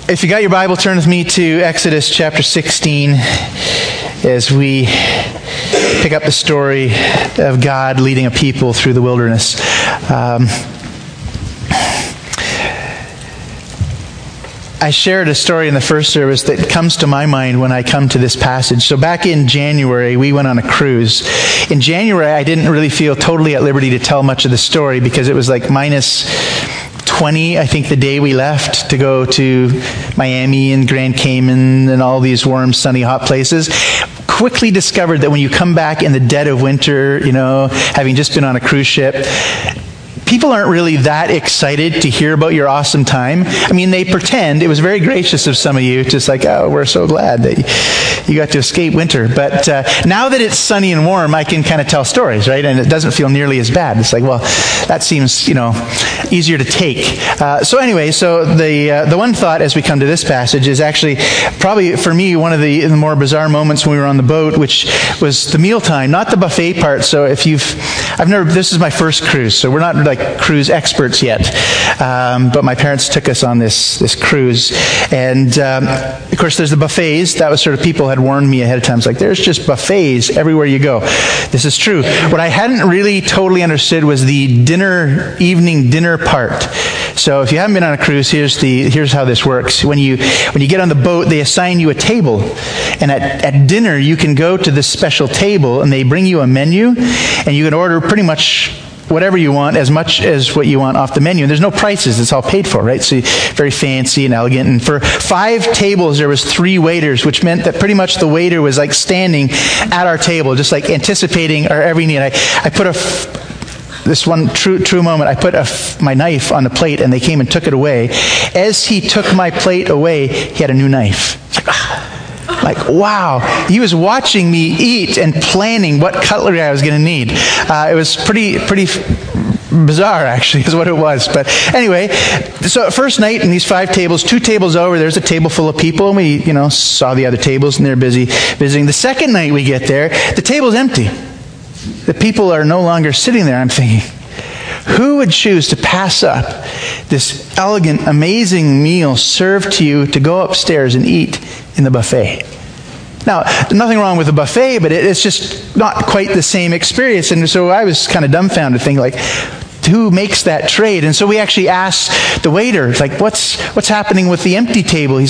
If you got your Bible, turn with me to Exodus chapter 16 as we pick up the story of God leading a people through the wilderness. I shared a story in the first service that comes to my mind when I come to this passage. So back in January, we went on a cruise. In January, I didn't really feel totally at liberty to tell much of the story because it was like minus 20, I think, the day we left to go to Miami and Grand Cayman and all these warm, sunny, hot places. Quickly discovered that when you come back in the dead of winter, having just been on a cruise ship, people aren't really that excited to hear about your awesome time. I mean, they pretend. It was very gracious of some of you, just like, oh, we're so glad that you got to escape winter. But now that it's sunny and warm, I can kind of tell stories, right? And it doesn't feel nearly as bad. It's like, well, that seems, easier to take. So the one thought as we come to this passage is actually probably for me one of the more bizarre moments when we were on the boat, which was the mealtime, not the buffet part. So this is my first cruise, so we're not like cruise experts yet. But my parents took us on this cruise. And of course, there's the buffets. That was sort of, people had warned me ahead of time. It's like, there's just buffets everywhere you go. This is true. What I hadn't really totally understood was the evening dinner part. So if you haven't been on a cruise, here's how this works. When you get on the boat, they assign you a table. And at dinner, you can go to this special table and they bring you a menu and you can order pretty much whatever you want, as much as what you want off the menu. And there's no prices. It's all paid for, right? So very fancy and elegant. And for 5 tables, there was 3 waiters, which meant that pretty much the waiter was like standing at our table, just like anticipating our every need. I put this one true moment, I put my knife on the plate and they came and took it away. As he took my plate away, he had a new knife. Like, wow. He was watching me eat and planning what cutlery I was going to need. It was pretty bizarre, actually, is what it was. But anyway, so first night in these 5 tables, 2 tables over, there's a table full of people, and we, saw the other tables, and they're busy visiting. The second night we get there, the table's empty. The people are no longer sitting there. I'm thinking, who would choose to pass up this elegant, amazing meal served to you to go upstairs and eat in the buffet? Now, nothing wrong with the buffet, but it's just not quite the same experience. And so I was kind of dumbfounded, thinking, like, who makes that trade? And so we actually asked the waiter, like, what's happening with the empty table? He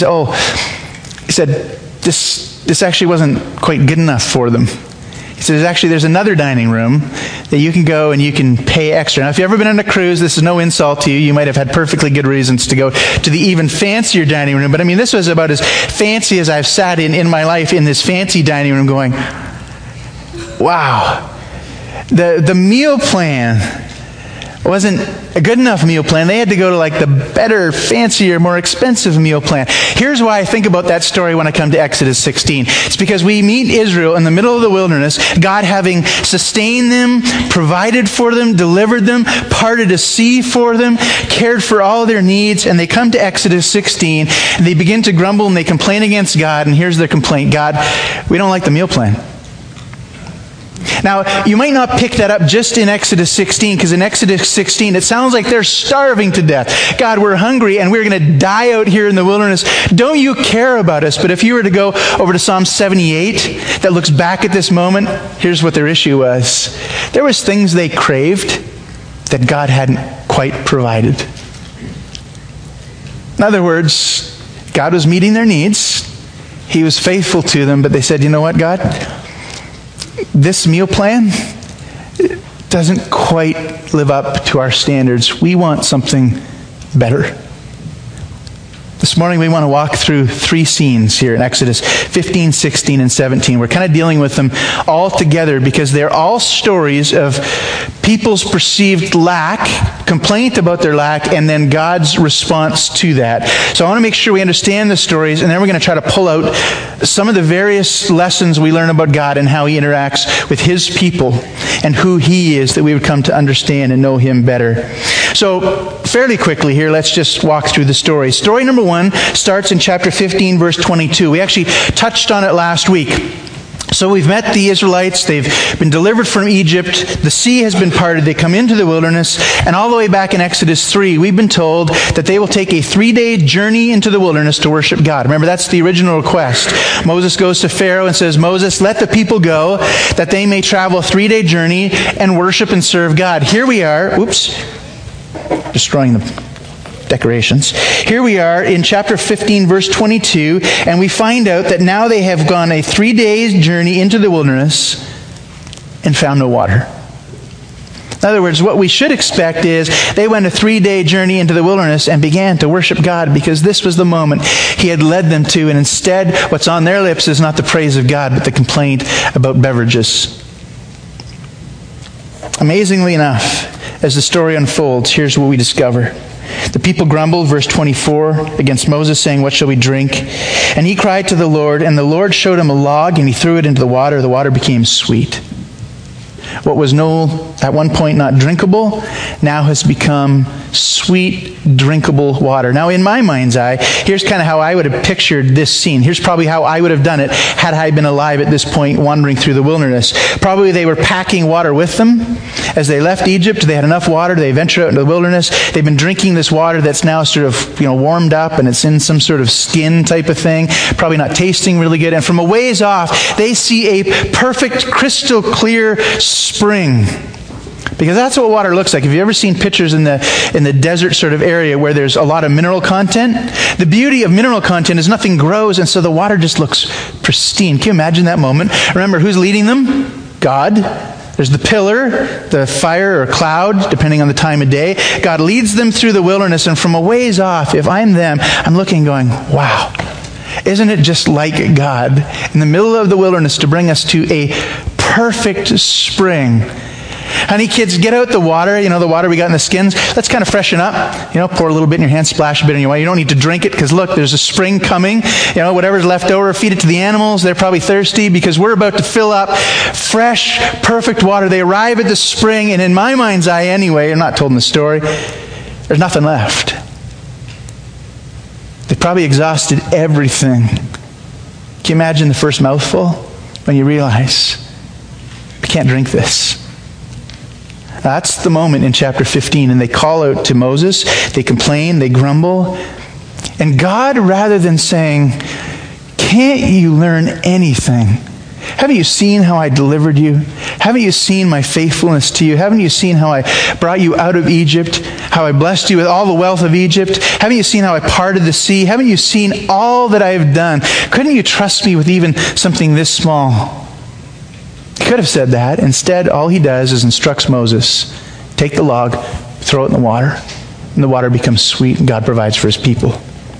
said, this actually wasn't quite good enough for them. He says, actually, there's another dining room that you can go and you can pay extra. Now, if you've ever been on a cruise, this is no insult to you. You might have had perfectly good reasons to go to the even fancier dining room. But I mean, this was about as fancy as I've sat in my life in this fancy dining room going, wow. The meal plan wasn't a good enough meal plan. They had to go to like the better, fancier, more expensive meal plan. Here's why I think about that story when I come to Exodus 16. It's because we meet Israel in the middle of the wilderness, God having sustained them, provided for them, delivered them, parted a sea for them, cared for all their needs, and they come to Exodus 16, and they begin to grumble and they complain against God, and here's their complaint: God, we don't like the meal plan. Now, you might not pick that up just in Exodus 16, because in Exodus 16, it sounds like they're starving to death. God, we're hungry and we're going to die out here in the wilderness. Don't you care about us? But if you were to go over to Psalm 78, that looks back at this moment, here's what their issue was. There was things they craved that God hadn't quite provided. In other words, God was meeting their needs. He was faithful to them, but they said, you know what, God? This meal plan doesn't quite live up to our standards. We want something better. This morning we want to walk through 3 scenes here in Exodus 15, 16, and 17. We're kind of dealing with them all together because they're all stories of people's perceived lack, complaint about their lack, and then God's response to that. So I want to make sure we understand the stories, and then we're going to try to pull out some of the various lessons we learn about God and how He interacts with His people and who He is, that we would come to understand and know Him better. So fairly quickly here, let's just walk through the story. Story number 1 starts in chapter 15, verse 22. We actually touched on it last week. So we've met the Israelites. They've been delivered from Egypt. The sea has been parted. They come into the wilderness. And all the way back in Exodus 3, we've been told that they will take a 3-day journey into the wilderness to worship God. Remember, that's the original request. Moses goes to Pharaoh and says, Moses, let the people go that they may travel a 3-day journey and worship and serve God. Here we are. Oops. Destroying the decorations. Here we are in chapter 15, verse 22, and we find out that now they have gone a 3-day journey into the wilderness and found no water. In other words, what we should expect is they went a 3-day journey into the wilderness and began to worship God because this was the moment He had led them to, and instead what's on their lips is not the praise of God, but the complaint about beverages. Amazingly enough, as the story unfolds, here's what we discover. The people grumbled, verse 24, against Moses, saying, what shall we drink? And he cried to the Lord, and the Lord showed him a log, and he threw it into the water. The water became sweet. What was at one point not drinkable, now has become sweet, drinkable water. Now, in my mind's eye, here's kind of how I would have pictured this scene. Here's probably how I would have done it had I been alive at this point wandering through the wilderness. Probably they were packing water with them. As they left Egypt, they had enough water. They venture out into the wilderness. They've been drinking this water that's now sort of, warmed up, and it's in some sort of skin type of thing. Probably not tasting really good. And from a ways off, they see a perfect, crystal clear spring. Because that's what water looks like. Have you ever seen pictures in the desert sort of area where there's a lot of mineral content? The beauty of mineral content is nothing grows, and so the water just looks pristine. Can you imagine that moment? Remember, who's leading them? God. There's the pillar, the fire or cloud, depending on the time of day. God leads them through the wilderness, and from a ways off, if I'm them, I'm looking going, wow, isn't it just like God in the middle of the wilderness to bring us to a perfect spring? Honey, kids, get out the water, the water we got in the skins. Let's kind of freshen up. Pour a little bit in your hand, splash a bit in your water. You don't need to drink it because look, there's a spring coming. Whatever's left over, feed it to the animals. They're probably thirsty because we're about to fill up fresh, perfect water. They arrive at the spring, and in my mind's eye anyway, I'm not told in the story, there's nothing left. They probably exhausted everything. Can you imagine the first mouthful when you realize, I can't drink this? That's the moment in chapter 15, and they call out to Moses, they complain, they grumble, and God, rather than saying, can't you learn anything? Haven't you seen how I delivered you? Haven't you seen my faithfulness to you? Haven't you seen how I brought you out of Egypt? How I blessed you with all the wealth of Egypt? Haven't you seen how I parted the sea? Haven't you seen all that I have done? Couldn't you trust me with even something this small? He could have said that. Instead, all he does is instructs Moses, take the log, throw it in the water, and the water becomes sweet, and God provides for his people.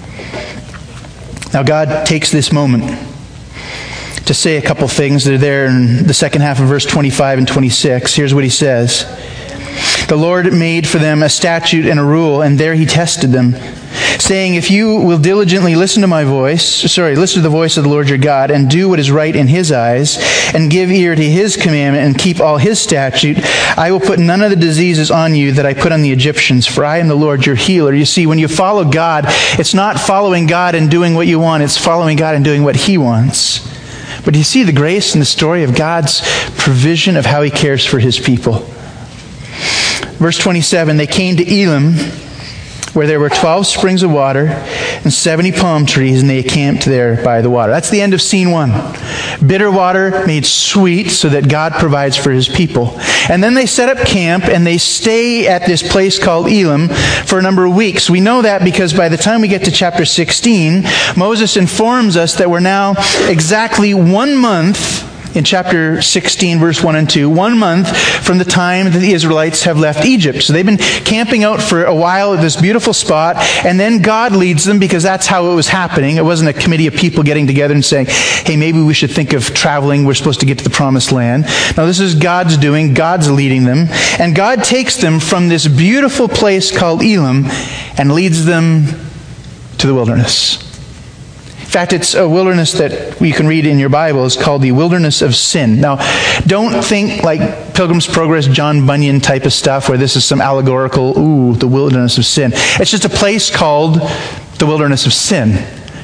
Now, God takes this moment to say a couple things that are there in the second half of verse 25 and 26. Here's what he says. The Lord made for them a statute and a rule, and there he tested them, saying, if you will diligently listen to the voice of the Lord your God, and do what is right in his eyes, and give ear to his commandment, and keep all his statute, I will put none of the diseases on you that I put on the Egyptians, for I am the Lord your healer. You see, when you follow God, it's not following God and doing what you want, it's following God and doing what he wants. But you see the grace in the story of God's provision of how he cares for his people. Verse 27, they came to Elim, where there were 12 springs of water and 70 palm trees, and they camped there by the water. That's the end of scene 1. Bitter water made sweet so that God provides for his people. And then they set up camp, and they stay at this place called Elim for a number of weeks. We know that because by the time we get to chapter 16, Moses informs us that we're now exactly 1 month in chapter 16, verse 1 and 2, 1 month from the time that the Israelites have left Egypt. So they've been camping out for a while at this beautiful spot, and then God leads them because that's how it was happening. It wasn't a committee of people getting together and saying, hey, maybe we should think of traveling. We're supposed to get to the promised land. Now, this is God's doing. God's leading them. And God takes them from this beautiful place called Elim and leads them to the wilderness. In fact, it's a wilderness that you can read in your Bible is called the wilderness of sin. Now, don't think like Pilgrim's Progress, John Bunyan type of stuff where this is some allegorical, the wilderness of sin. It's just a place called the wilderness of sin.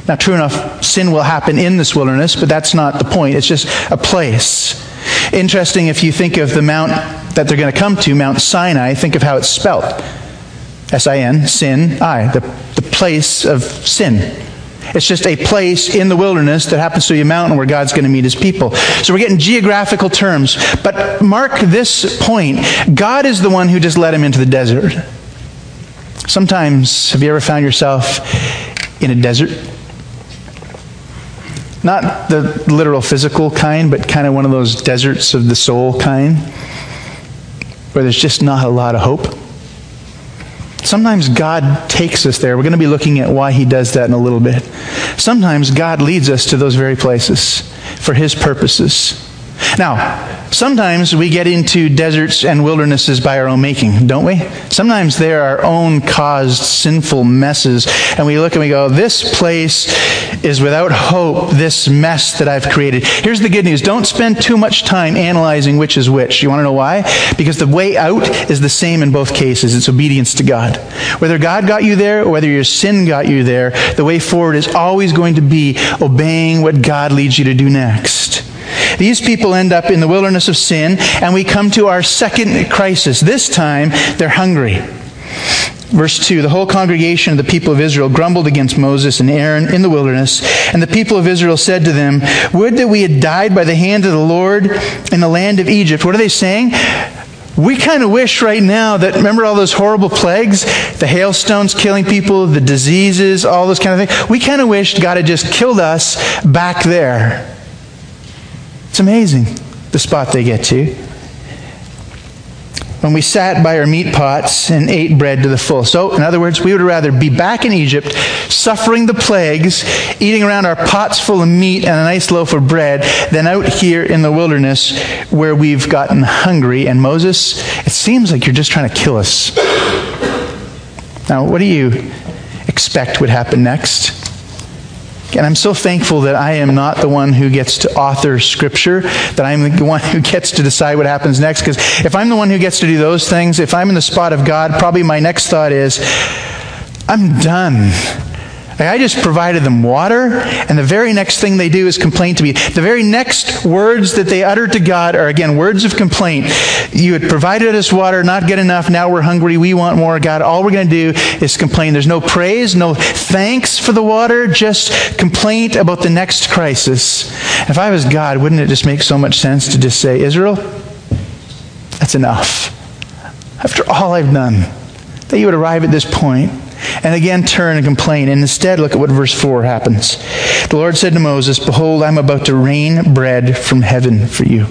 Now, true enough, sin will happen in this wilderness, but that's not the point. It's just a place. Interesting, if you think of the mount that they're going to come to, Mount Sinai, think of how it's spelled. S-I-N, sin, I, the place of sin. It's just a place in the wilderness that happens to be a mountain where God's going to meet his people. So we're getting geographical terms. But mark this point. God is the one who just led him into the desert. Sometimes, have you ever found yourself in a desert? Not the literal physical kind, but kind of one of those deserts of the soul kind, where there's just not a lot of hope. Sometimes God takes us there. We're going to be looking at why he does that in a little bit. Sometimes God leads us to those very places for his purposes. Now, sometimes we get into deserts and wildernesses by our own making, don't we? Sometimes they're our own caused sinful messes, and we look and we go, this place is without hope, this mess that I've created. Here's the good news. Don't spend too much time analyzing which is which. You want to know why? Because the way out is the same in both cases. It's obedience to God. Whether God got you there or whether your sin got you there, the way forward is always going to be obeying what God leads you to do next. These people end up in the wilderness of sin, and we come to our second crisis. This time, they're hungry. Verse 2, the whole congregation of the people of Israel grumbled against Moses and Aaron in the wilderness, and the people of Israel said to them, would that we had died by the hand of the Lord in the land of Egypt. What are they saying? We kind of wish right now that, remember all those horrible plagues? The hailstones killing people, the diseases, all those kind of things. We kind of wished God had just killed us back there. It's amazing, the spot they get to. When we sat by our meat pots and ate bread to the full. So, in other words, we would rather be back in Egypt, suffering the plagues, eating around our pots full of meat and a nice loaf of bread, than out here in the wilderness where we've gotten hungry. And Moses, it seems like you're just trying to kill us. Now, what do you expect would happen next? And I'm so thankful that I am not the one who gets to author Scripture, that I'm the one who gets to decide what happens next. Because if I'm the one who gets to do those things, if I'm in the spot of God, probably my next thought is, I'm done. I just provided them water, and the very next thing they do is complain to me. The very next words that they utter to God are, again, words of complaint. You had provided us water, not good enough, now we're hungry, we want more. God, all we're going to do is complain. There's no praise, no thanks for the water, just complaint about the next crisis. If I was God, wouldn't it just make so much sense to just say, Israel, that's enough. After all I've done, that you would arrive at this point, and again turn and complain. And instead, look at what verse 4 happens. The Lord said to Moses, behold, I'm about to rain bread from heaven for you.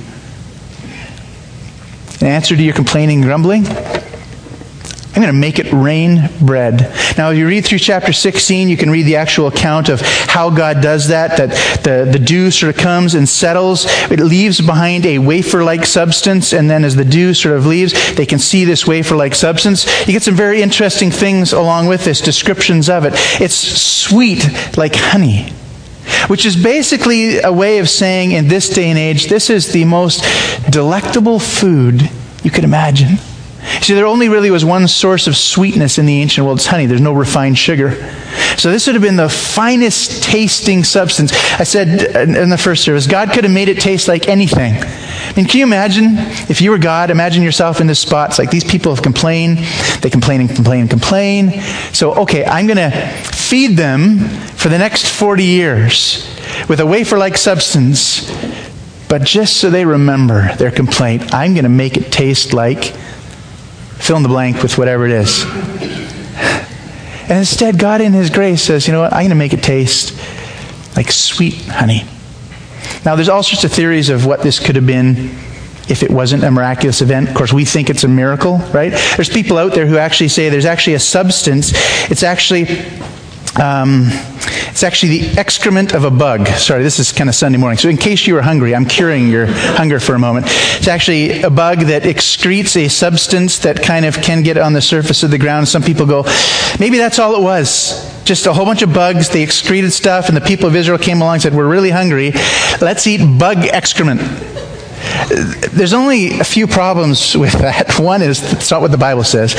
In answer to your complaining and grumbling, I'm going to make it rain bread. Now, if you read through chapter 16, you can read the actual account of how God does that the dew sort of comes and settles. It leaves behind a wafer-like substance, and then as the dew sort of leaves, they can see this wafer-like substance. You get some very interesting things along with this, descriptions of it. It's sweet like honey, which is basically a way of saying in this day and age, this is the most delectable food you could imagine. See, there only really was one source of sweetness in the ancient world. It's honey. There's no refined sugar. So this would have been the finest tasting substance. I said in the first service, God could have made it taste like anything. I mean, can you imagine if you were God? Imagine yourself in this spot. It's like these people have complained. They complain and complain and complain. So, okay, I'm going to feed them for the next 40 years with a wafer-like substance. But just so they remember their complaint, I'm going to make it taste like fill in the blank with whatever it is. And instead, God in His grace says, you know what, I'm going to make it taste like sweet honey. Now, there's all sorts of theories of what this could have been if it wasn't a miraculous event. Of course, we think it's a miracle, right? There's people out there who actually say there's actually a substance. It's actually the excrement of a bug. Sorry, this is kind of Sunday morning. So in case you were hungry, I'm curing your hunger for a moment. It's actually a bug that excretes a substance that kind of can get on the surface of the ground. Some people go, maybe that's all it was. Just a whole bunch of bugs. They excreted stuff, and the people of Israel came along and said, we're really hungry. Let's eat bug excrement. There's only a few problems with that. One is, it's not what the Bible says.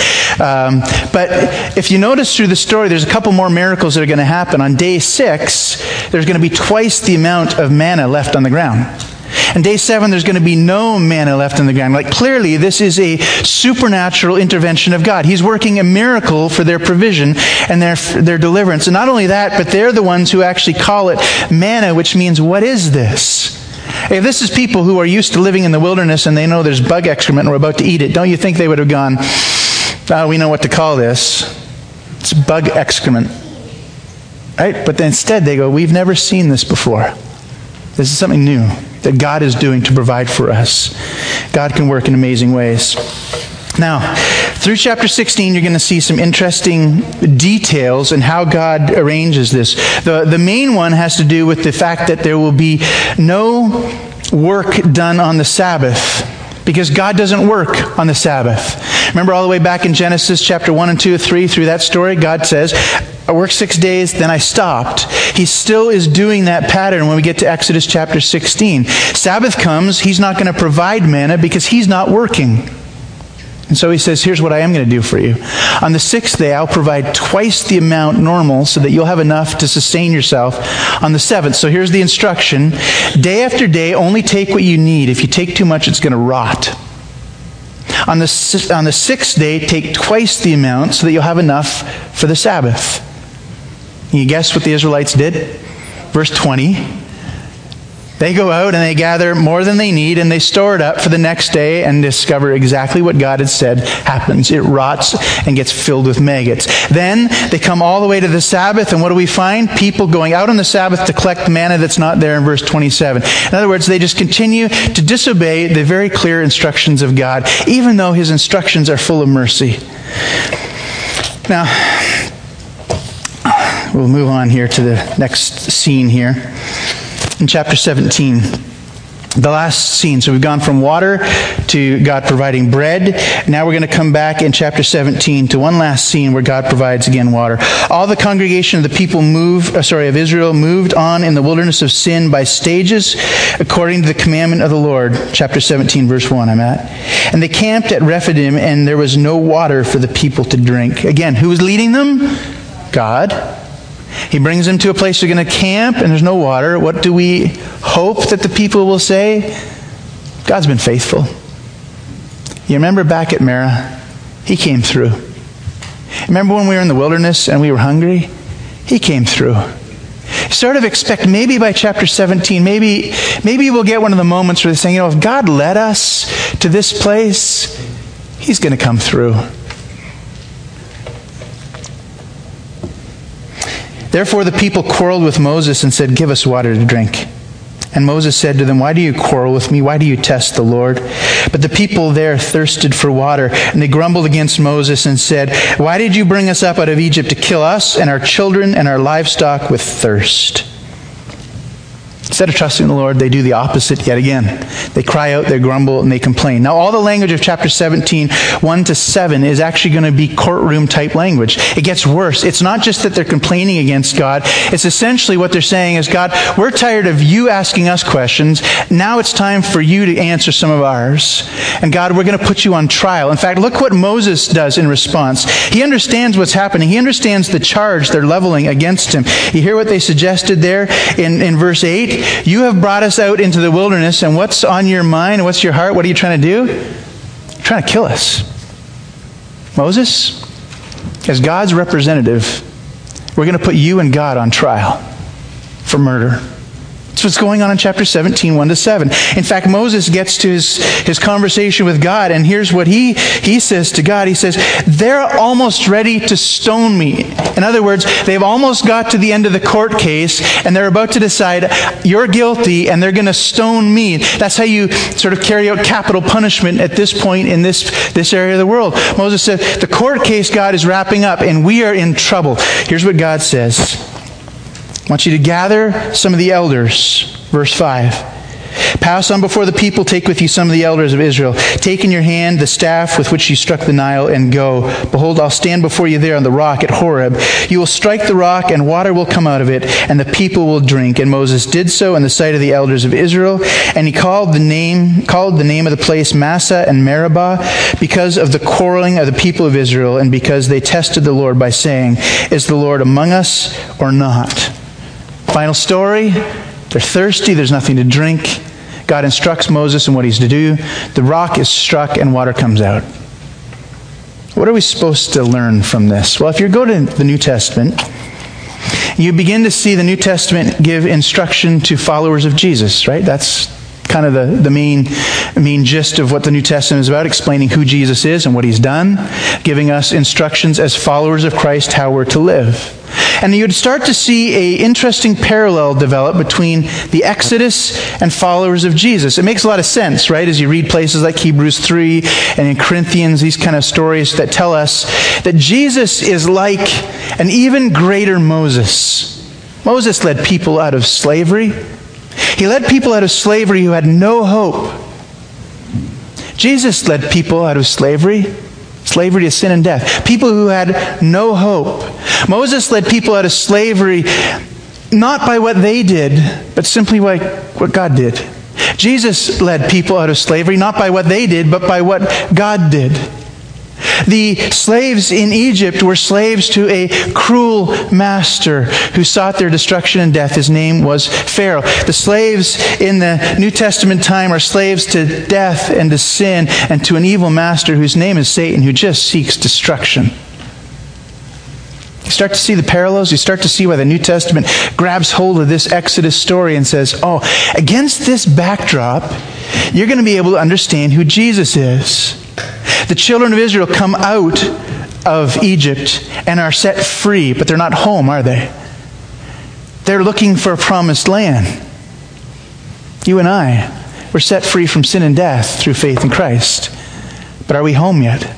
But if you notice through the story, there's a couple more miracles that are going to happen. On day 6, there's going to be twice the amount of manna left on the ground. And day 7, there's going to be no manna left on the ground. Like, clearly, this is a supernatural intervention of God. He's working a miracle for their provision and their deliverance. And not only that, but they're the ones who actually call it manna, which means, what is this? If this is people who are used to living in the wilderness and they know there's bug excrement and we're about to eat it, don't you think they would have gone, we know what to call this. It's bug excrement. Right? But then instead they go, we've never seen this before. This is something new that God is doing to provide for us. God can work in amazing ways. Now, through chapter 16, you're going to see some interesting details in how God arranges this. The main one has to do with the fact that there will be no work done on the Sabbath, because God doesn't work on the Sabbath. Remember all the way back in Genesis chapter 1 and 2 and 3, through that story, God says, I worked 6 days, then I stopped. He still is doing that pattern when we get to Exodus chapter 16. Sabbath comes, He's not going to provide manna because He's not working. And so He says, here's what I am going to do for you. On the 6th day, I'll provide twice the amount normal so that you'll have enough to sustain yourself on the 7th. So here's the instruction. Day after day, only take what you need. If you take too much, it's going to rot. On the 6th day, take twice the amount so that you'll have enough for the Sabbath. Can you guess what the Israelites did? Verse 20. They go out and they gather more than they need and they store it up for the next day and discover exactly what God had said happens. It rots and gets filled with maggots. Then they come all the way to the Sabbath, and what do we find? People going out on the Sabbath to collect manna that's not there in verse 27. In other words, they just continue to disobey the very clear instructions of God, even though His instructions are full of mercy. Now, we'll move on here to the next scene here. In chapter 17, the last scene. So we've gone from water to God providing bread. Now we're going to come back in chapter 17 to one last scene where God provides again water. All the congregation of the people of Israel moved on in the wilderness of sin by stages according to the commandment of the Lord. Chapter 17, verse 1 I'm at. And they camped at Rephidim, and there was no water for the people to drink. Again, who was leading them? God. He brings them to a place they're going to camp and there's no water. What do we hope that the people will say? God's been faithful. You remember back at Marah? He came through. Remember when we were in the wilderness and we were hungry? He came through. Sort of expect maybe by chapter 17, maybe we'll get one of the moments where they're saying, if God led us to this place, He's going to come through. Therefore the people quarreled with Moses and said, give us water to drink. And Moses said to them, why do you quarrel with me? Why do you test the Lord? But the people there thirsted for water, and they grumbled against Moses and said, why did you bring us up out of Egypt to kill us and our children and our livestock with thirst? Instead of trusting the Lord, they do the opposite yet again. They cry out, they grumble, and they complain. Now, all the language of chapter 17, 1 to 7, is actually going to be courtroom-type language. It gets worse. It's not just that they're complaining against God. It's essentially what they're saying is, God, we're tired of you asking us questions. Now it's time for you to answer some of ours. And God, we're going to put you on trial. In fact, look what Moses does in response. He understands what's happening. He understands the charge they're leveling against him. You hear what they suggested there in verse 8? You have brought us out into the wilderness, and what's on your mind? What's your heart? What are you trying to do? You're trying to kill us. Moses, as God's representative, we're going to put you and God on trial for murder. That's what's going on in chapter 17, 1 to 7. In fact, Moses gets to his conversation with God, and here's what he says to God. He says, they're almost ready to stone me. In other words, they've almost got to the end of the court case, and they're about to decide, you're guilty, and they're going to stone me. That's how you sort of carry out capital punishment at this point in this area of the world. Moses said, the court case, God, is wrapping up, and we are in trouble. Here's what God says. I want you to gather some of the elders. Verse 5. Pass on before the people, take with you some of the elders of Israel. Take in your hand the staff with which you struck the Nile, and go. Behold, I'll stand before you there on the rock at Horeb. You will strike the rock, and water will come out of it, and the people will drink. And Moses did so in the sight of the elders of Israel, and he called the name of the place Massah and Meribah, because of the quarreling of the people of Israel, and because they tested the Lord by saying, "Is the Lord among us or not?" Final story. They're thirsty. There's nothing to drink. God instructs Moses in what he's to do. The rock is struck and water comes out. What are we supposed to learn from this? Well, if you go to the New Testament, you begin to see the New Testament give instruction to followers of Jesus, right? That's kind of the main gist of what the New Testament is about, explaining who Jesus is and what he's done, giving us instructions as followers of Christ how we're to live. And you'd start to see an interesting parallel develop between the Exodus and followers of Jesus. It makes a lot of sense, right? As you read places like Hebrews 3 and in Corinthians, these kind of stories that tell us that Jesus is like an even greater Moses. Moses led people out of slavery. He led people out of slavery who had no hope. Jesus led people out of slavery to sin and death. People who had no hope. Moses led people out of slavery not by what they did, but simply by what God did. Jesus led people out of slavery not by what they did, but by what God did. The slaves in Egypt were slaves to a cruel master who sought their destruction and death. His name was Pharaoh. The slaves in the New Testament time are slaves to death and to sin and to an evil master whose name is Satan, who just seeks destruction. You start to see the parallels. You start to see why the New Testament grabs hold of this Exodus story and says, oh, against this backdrop, you're going to be able to understand who Jesus is. The children of Israel come out of Egypt and are set free, but they're not home, are they? They're looking for a promised land. You and I were set free from sin and death through faith in Christ. But are we home yet?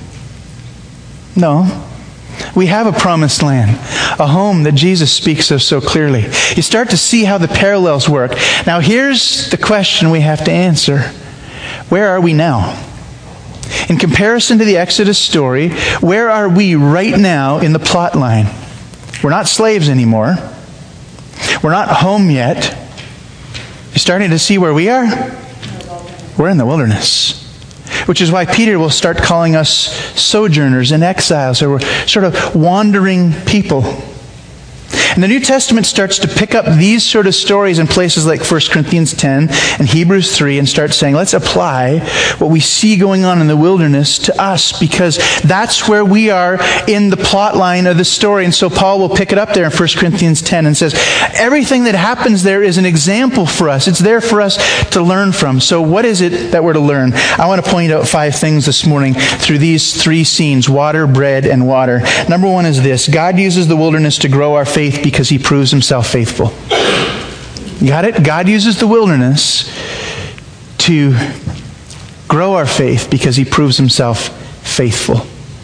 No. We have a promised land, a home that Jesus speaks of so clearly. You start to see how the parallels work. Now here's the question we have to answer. Where are we now? In comparison to the Exodus story, where are we right now in the plot line? We're not slaves anymore. We're not home yet. You're starting to see where we are? We're in the wilderness. Which is why Peter will start calling us sojourners and exiles, or we're sort of wandering people. And the New Testament starts to pick up these sort of stories in places like 1 Corinthians 10 and Hebrews 3 and start saying, let's apply what we see going on in the wilderness to us, because that's where we are in the plot line of the story. And so Paul will pick it up there in 1 Corinthians 10 and says, everything that happens there is an example for us. It's there for us to learn from. So what is it that we're to learn? I want to point out 5 things this morning through these 3 scenes: water, bread, and water. Number 1 is this: God uses the wilderness to grow our faith because he proves himself faithful. Got it? God uses the wilderness to grow our faith because he proves himself faithful.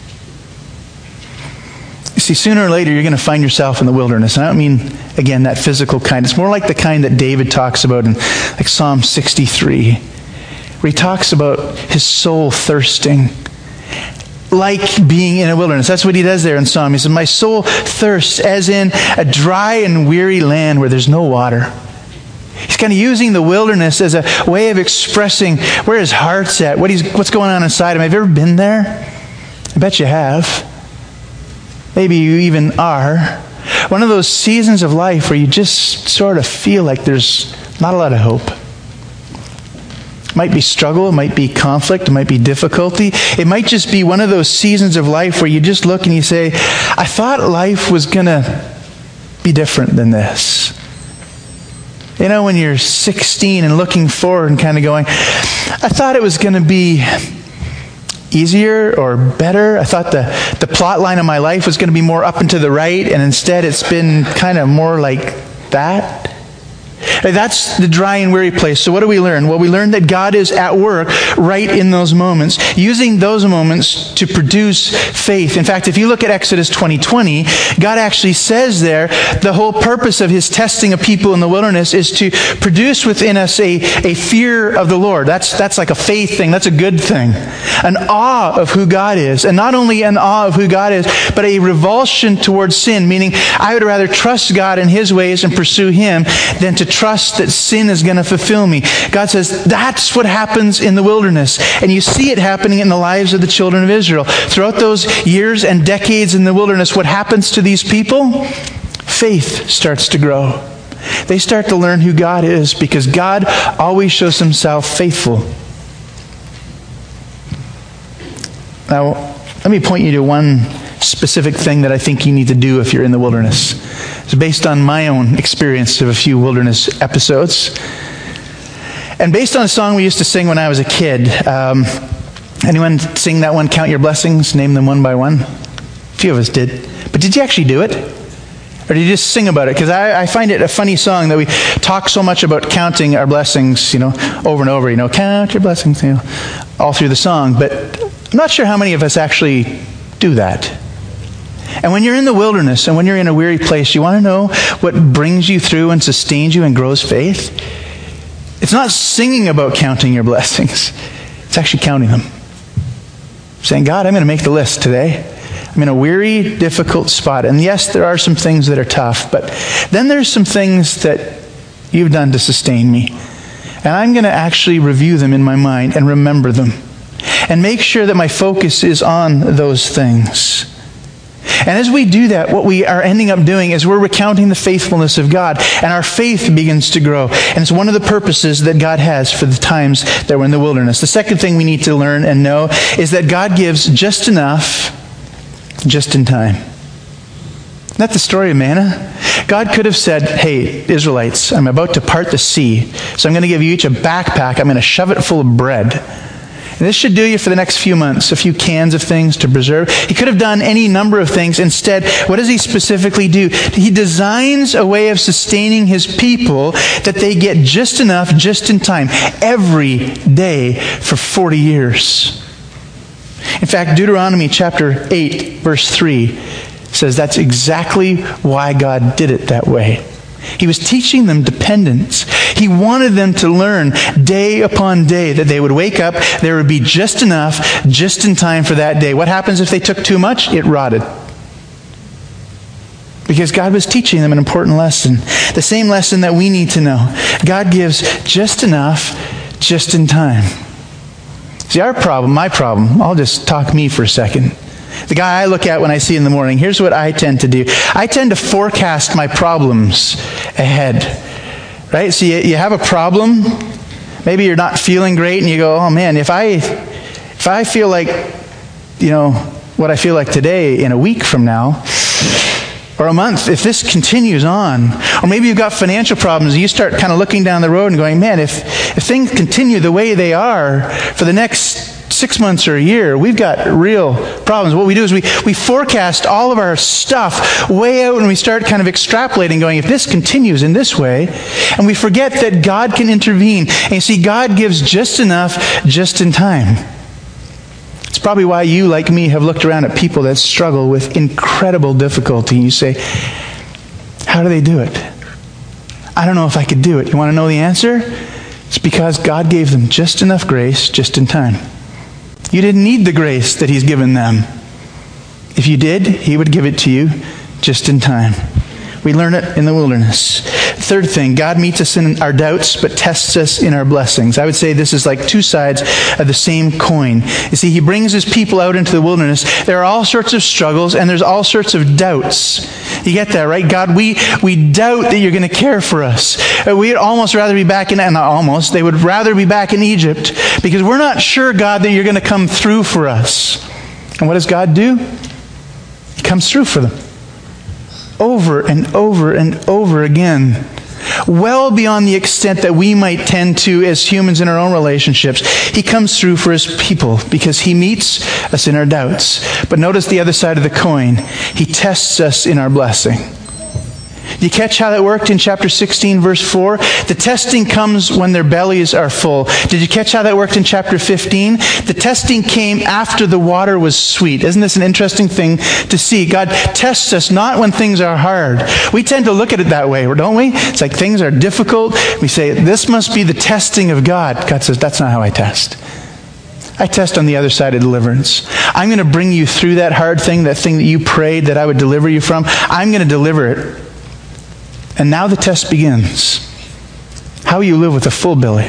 You see, sooner or later you're going to find yourself in the wilderness. And I don't mean, again, that physical kind. It's more like the kind that David talks about in like Psalm 63, where he talks about his soul thirsting, like being in a wilderness. That's what he does there in Psalm. He says, my soul thirsts as in a dry and weary land where there's no water. He's kind of using the wilderness as a way of expressing where his heart's at, what's going on inside him. Have you ever been there? I bet you have. Maybe you even are. One of those seasons of life where you just sort of feel like there's not a lot of hope. It might be struggle, it might be conflict, it might be difficulty. It might just be one of those seasons of life where you just look and you say, I thought life was going to be different than this. You know, when you're 16 and looking forward and kind of going, I thought it was going to be easier or better. I thought the plot line of my life was going to be more up and to the right, and instead it's been kind of more like that. That's the dry and weary place. So what do we learn? Well, we learn that God is at work right in those moments, using those moments to produce faith. In fact, if you look at Exodus 20:20, God actually says there, the whole purpose of his testing of people in the wilderness is to produce within us a fear of the Lord. That's like a faith thing. That's a good thing. An awe of who God is. And not only an awe of who God is, but a revulsion towards sin, meaning I would rather trust God in his ways and pursue him than to trust that sin is going to fulfill me. God says that's what happens in the wilderness. And you see it happening in the lives of the children of Israel. Throughout those years and decades in the wilderness, what happens to these people? Faith starts to grow. They start to learn who God is because God always shows himself faithful. Now, let me point you to one specific thing that I think you need to do if you're in the wilderness. It's based on my own experience of a few wilderness episodes. And based on a song we used to sing when I was a kid. Anyone sing that one, Count Your Blessings, name them one by one? A few of us did. But did you actually do it? Or did you just sing about it? Because I find it a funny song that we talk so much about counting our blessings, over and over, count your blessings, all through the song. But I'm not sure how many of us actually do that. And when you're in the wilderness and when you're in a weary place, you want to know what brings you through and sustains you and grows faith? It's not singing about counting your blessings. It's actually counting them. Saying, God, I'm going to make the list today. I'm in a weary, difficult spot. And yes, there are some things that are tough, but then there's some things that you've done to sustain me. And I'm going to actually review them in my mind and remember them. And make sure that my focus is on those things. And as we do that, what we are ending up doing is we're recounting the faithfulness of God, and our faith begins to grow. And it's one of the purposes that God has for the times that we're in the wilderness. The second thing we need to learn and know is that God gives just enough, just in time. Isn't that the story of manna? God could have said, hey, Israelites, I'm about to part the sea, so I'm going to give you each a backpack. I'm going to shove it full of bread. And this should do you for the next few months, a few cans of things to preserve. He could have done any number of things. Instead, what does he specifically do? He designs a way of sustaining his people that they get just enough, just in time, every day for 40 years. In fact, Deuteronomy chapter 8, verse 3 says that's exactly why God did it that way. He was teaching them dependence. He wanted them to learn day upon day that they would wake up, there would be just enough, just in time for that day. What happens if they took too much? It rotted. Because God was teaching them an important lesson. The same lesson that we need to know. God gives just enough, just in time. See, my problem, I'll just talk me for a second. The guy I look at when I see in the morning, here's what I tend to do. I tend to forecast my problems ahead. Right? So you have a problem. Maybe you're not feeling great and you go, oh man, if I feel like, what I feel like today in a week from now, or a month, if this continues on, or maybe you've got financial problems, and you start kind of looking down the road and going, man, if things continue the way they are for the next 6 months or a year, we've got real problems. What we do is we forecast all of our stuff way out, and we start kind of extrapolating, going, if this continues in this way, and we forget that God can intervene. And you see, God gives just enough, just in time. It's probably why you, like me, have looked around at people that struggle with incredible difficulty. You say, how do they do it? I don't know if I could do it. You want to know the answer? It's because God gave them just enough grace, just in time. You didn't need the grace that He's given them. If you did, He would give it to you just in time. We learn it in the wilderness. Third thing, God meets us in our doubts, but tests us in our blessings. I would say this is like two sides of the same coin. You see, He brings His people out into the wilderness. There are all sorts of struggles, and there's all sorts of doubts. You get that, right? God, we doubt that you're going to care for us. We'd almost rather be back they would rather be back in Egypt, because we're not sure, God, that you're going to come through for us. And what does God do? He comes through for them. Over and over and over again. Well beyond the extent that we might tend to as humans in our own relationships. He comes through for His people because He meets us in our doubts. But notice the other side of the coin. He tests us in our blessing. Do you catch how that worked in chapter 16, verse 4? The testing comes when their bellies are full. Did you catch how that worked in chapter 15? The testing came after the water was sweet. Isn't this an interesting thing to see? God tests us not when things are hard. We tend to look at it that way, don't we? It's like things are difficult. We say, this must be the testing of God. God says, that's not how I test. I test on the other side of deliverance. I'm going to bring you through that hard thing, that thing that you prayed that I would deliver you from. I'm going to deliver it. And now the test begins. How will you live with a full belly?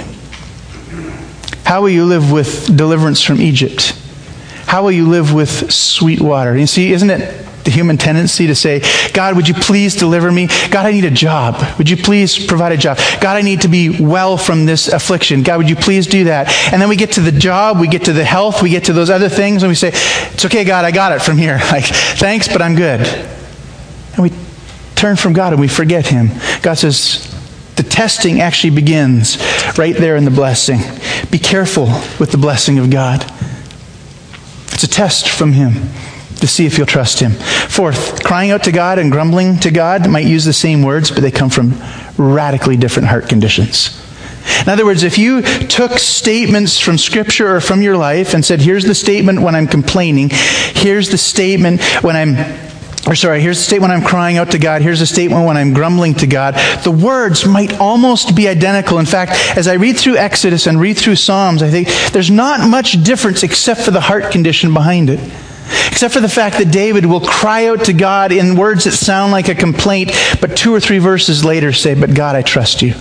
How will you live with deliverance from Egypt? How will you live with sweet water? You see, isn't it the human tendency to say, God, would you please deliver me? God, I need a job. Would you please provide a job? God, I need to be well from this affliction. God, would you please do that? And then we get to the job, we get to the health, we get to those other things, and we say, it's okay, God, I got it from here. Like, thanks, but I'm good. And we turn from God and we forget Him. God says, the testing actually begins right there in the blessing. Be careful with the blessing of God. It's a test from Him to see if you'll trust Him. Fourth, crying out to God and grumbling to God might use the same words, but they come from radically different heart conditions. In other words, if you took statements from Scripture or from your life and said, here's the statement when I'm complaining, here's the statement when here's the statement when I'm crying out to God, here's the statement when I'm grumbling to God, the words might almost be identical. In fact, as I read through Exodus and read through Psalms, I think there's not much difference except for the heart condition behind it. Except for the fact that David will cry out to God in words that sound like a complaint, but 2 or 3 verses later say, but God, I trust you.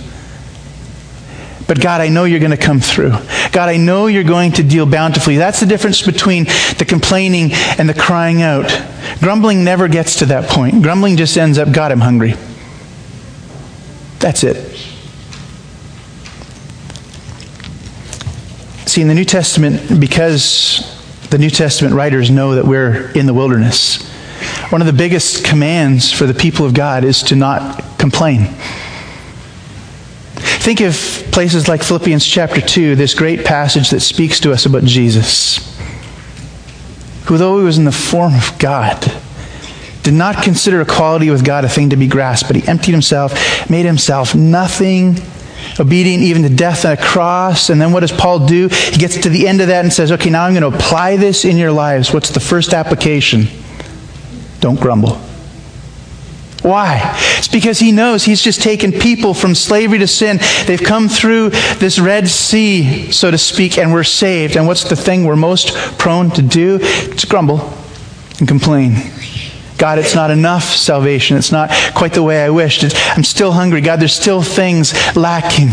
But God, I know you're going to come through. God, I know you're going to deal bountifully. That's the difference between the complaining and the crying out. Grumbling never gets to that point. Grumbling just ends up, God, I'm hungry. That's it. See, in the New Testament, because the New Testament writers know that we're in the wilderness, one of the biggest commands for the people of God is to not complain. Think of places like Philippians chapter 2, this great passage that speaks to us about Jesus, who, though He was in the form of God, did not consider equality with God a thing to be grasped, but He emptied Himself, made Himself nothing, obedient even to death on a cross. And then what does Paul do? He gets to the end of that and says, okay, now I'm going to apply this in your lives. What's the first application? Don't grumble. Why? It's because he knows he's just taken people from slavery to sin. They've come through this Red Sea, so to speak, and we're saved. And what's the thing we're most prone to do? It's grumble and complain. God, it's not enough salvation. It's not quite the way I wished. I'm still hungry. God, there's still things lacking.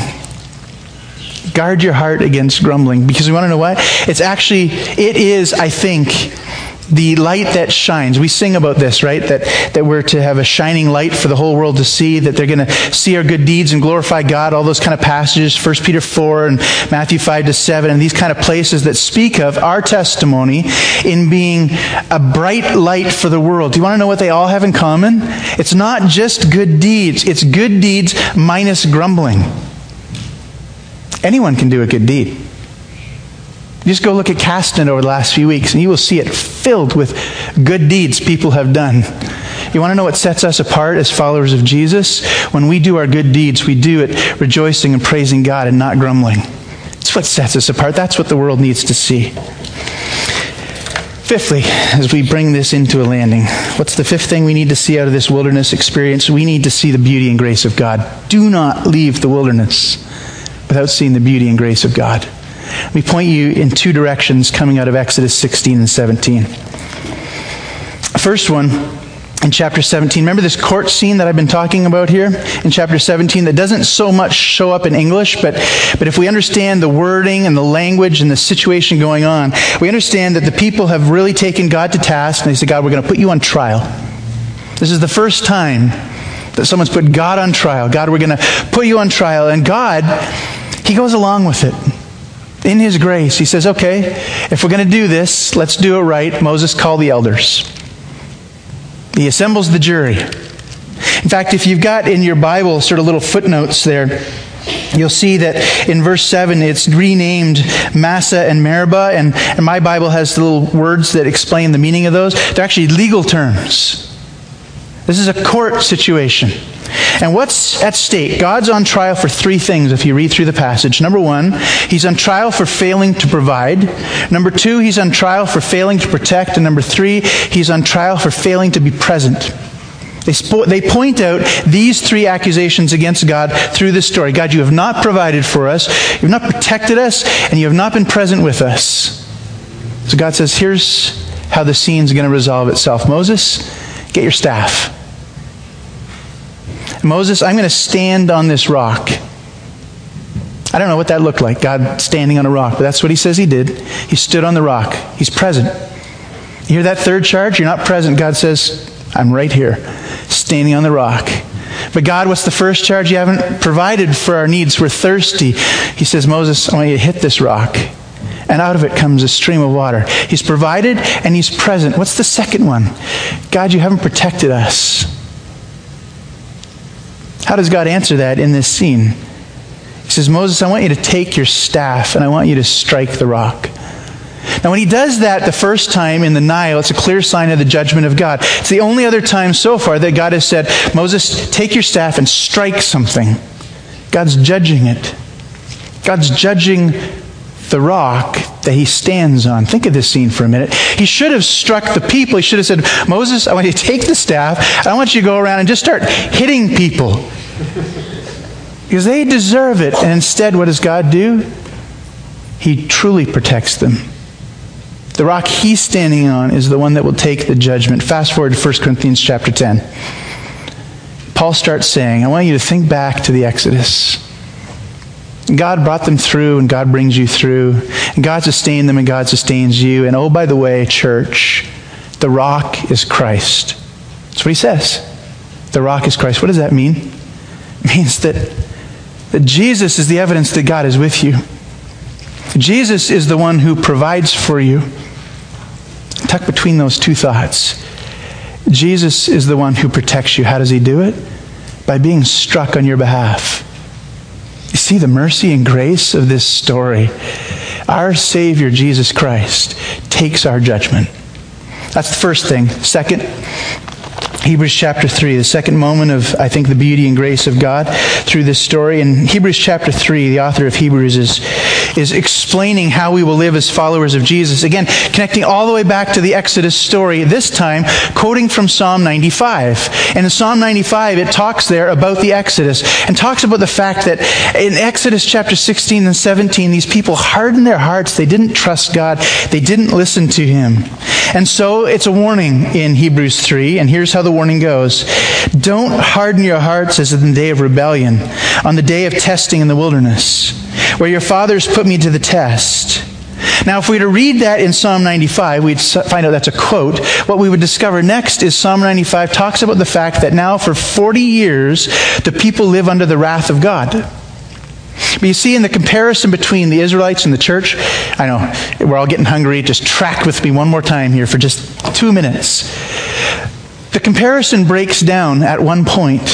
Guard your heart against grumbling, because you want to know what? It is, I think, the light that shines. We sing about this, right? That we're to have a shining light for the whole world to see, that they're going to see our good deeds and glorify God, all those kind of passages, 1 Peter 4 and Matthew 5-7, and these kind of places that speak of our testimony in being a bright light for the world. Do you want to know what they all have in common? It's not just good deeds. It's good deeds minus grumbling. Anyone can do a good deed. You just go look at Caston over the last few weeks and you will see it filled with good deeds people have done. You want to know what sets us apart as followers of Jesus? When we do our good deeds, we do it rejoicing and praising God and not grumbling. It's what sets us apart. That's what the world needs to see. Fifthly, as we bring this into a landing, what's the fifth thing we need to see out of this wilderness experience? We need to see the beauty and grace of God. Do not leave the wilderness without seeing the beauty and grace of God. Let me point you in 2 directions coming out of Exodus 16 and 17. First one, in chapter 17. Remember this court scene that I've been talking about here in chapter 17 that doesn't so much show up in English, but if we understand the wording and the language and the situation going on, we understand that the people have really taken God to task, and they say, God, we're going to put you on trial. This is the first time that someone's put God on trial. God, we're going to put you on trial. And God, He goes along with it. In His grace, He says, okay, if we're going to do this, let's do it right. Moses, call the elders. He assembles the jury. In fact, if you've got in your Bible sort of little footnotes there, you'll see that in verse 7, it's renamed Massah and Meribah, and my Bible has the little words that explain the meaning of those. They're actually legal terms. This is a court situation. And what's at stake? God's on trial for three things if you read through the passage. Number one, he's on trial for failing to provide. Number two, he's on trial for failing to protect. And number three, he's on trial for failing to be present. They point out these three accusations against God through this story. God, you have not provided for us, you have not protected us, and you have not been present with us. So God says, here's how the scene's going to resolve itself. Moses, get your staff. Moses, I'm going to stand on this rock. I don't know what that looked like, God standing on a rock, but that's what he says he did. He stood on the rock. He's present. You hear that third charge? You're not present. God says, I'm right here, standing on the rock. But God, what's the first charge? You haven't provided for our needs. We're thirsty. He says, Moses, I want you to hit this rock. And out of it comes a stream of water. He's provided and he's present. What's the second one? God, you haven't protected us. How does God answer that in this scene? He says, Moses, I want you to take your staff and I want you to strike the rock. Now, when he does that the first time in the Nile, it's a clear sign of the judgment of God. It's the only other time so far that God has said, Moses, take your staff and strike something. God's judging it. God's judging the rock that he stands on. Think of this scene for a minute. He should have struck the people. He should have said, Moses, I want you to take the staff, and I want you to go around and just start hitting people. Because they deserve it. And instead, what does God do? He truly protects them. The rock he's standing on is the one that will take the judgment. Fast forward to 1 Corinthians chapter 10. Paul starts saying, I want you to think back to the Exodus. God brought them through, and God brings you through. And God sustained them, and God sustains you. And oh, by the way, church, the rock is Christ. That's what he says. The rock is Christ. What does that mean? It means that Jesus is the evidence that God is with you. Jesus is the one who provides for you. Tuck between those two thoughts. Jesus is the one who protects you. How does he do it? By being struck on your behalf. You see the mercy and grace of this story. Our Savior, Jesus Christ, takes our judgment. That's the first thing. Second, Hebrews chapter 3, the second moment of, I think, the beauty and grace of God through this story. In Hebrews chapter 3, the author of Hebrews is explaining how we will live as followers of Jesus. Again, connecting all the way back to the Exodus story, this time quoting from Psalm 95. And in Psalm 95, it talks there about the Exodus and talks about the fact that in Exodus chapter 16 and 17, these people hardened their hearts. They didn't trust God. They didn't listen to him. And so it's a warning in Hebrews 3, and here's how the warning goes. Don't harden your hearts as in the day of rebellion, on the day of testing in the wilderness, where your fathers put me to the test. Now, if we were to read that in Psalm 95, we'd find out that's a quote. What we would discover next is Psalm 95 talks about the fact that now for 40 years, the people live under the wrath of God. But you see, in the comparison between the Israelites and the church, I know, we're all getting hungry. Just track with me one more time here for just 2 minutes. The comparison breaks down at one point.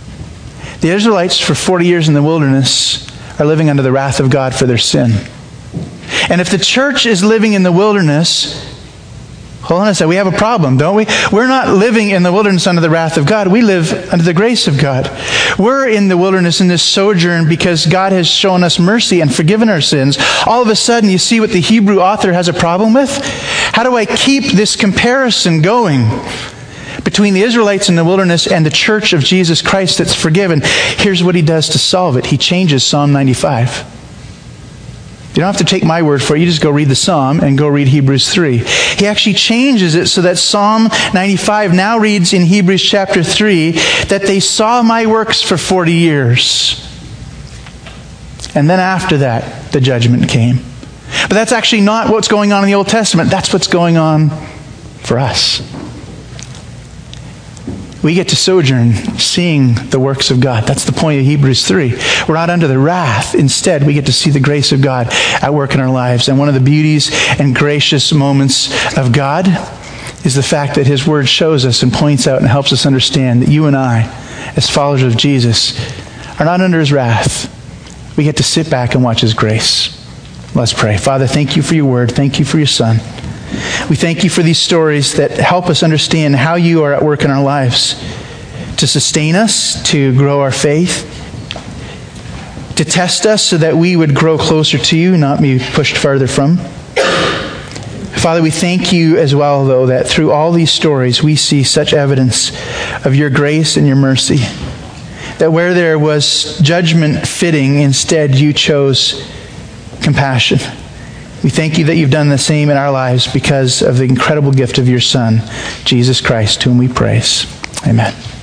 The Israelites, for 40 years in the wilderness, are living under the wrath of God for their sin. And if the church is living in the wilderness, hold on a second, we have a problem, don't we? We're not living in the wilderness under the wrath of God. We live under the grace of God. We're in the wilderness in this sojourn because God has shown us mercy and forgiven our sins. All of a sudden, you see what the Hebrew author has a problem with? How do I keep this comparison going between the Israelites in the wilderness and the church of Jesus Christ that's forgiven? Here's what he does to solve it. He changes Psalm 95. You don't have to take my word for it. You just go read the Psalm and go read Hebrews 3. He actually changes it so that Psalm 95 now reads in Hebrews chapter 3 that they saw my works for 40 years. And then after that, the judgment came. But that's actually not what's going on in the Old Testament. That's what's going on for us. We get to sojourn seeing the works of God. That's the point of Hebrews 3. We're not under the wrath. Instead, we get to see the grace of God at work in our lives. And one of the beauties and gracious moments of God is the fact that his word shows us and points out and helps us understand that you and I, as followers of Jesus, are not under his wrath. We get to sit back and watch his grace. Let's pray. Father, thank you for your word. Thank you for your Son. We thank you for these stories that help us understand how you are at work in our lives to sustain us, to grow our faith, to test us so that we would grow closer to you, not be pushed farther from. Father, we thank you as well, though, that through all these stories we see such evidence of your grace and your mercy. That where there was judgment fitting, instead you chose compassion. We thank you that you've done the same in our lives because of the incredible gift of your Son, Jesus Christ, whom we praise. Amen.